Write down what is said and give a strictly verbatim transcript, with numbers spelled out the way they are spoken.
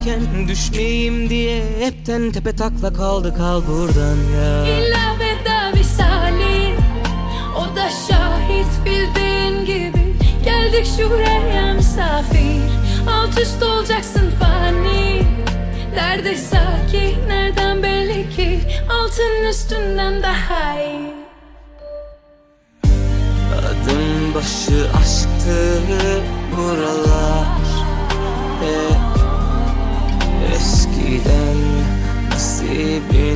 Düşmeyeyim diye hepten tepe takla kaldı, kal buradan ya. İlla veda visali, o da şahit bildiğin gibi. Geldik şuraya misafir, alt üst olacaksın fani. Derde sakin, nereden belli ki altın üstünden daha iyi. Adım başı aşktı buralar hep eskiden, nasibim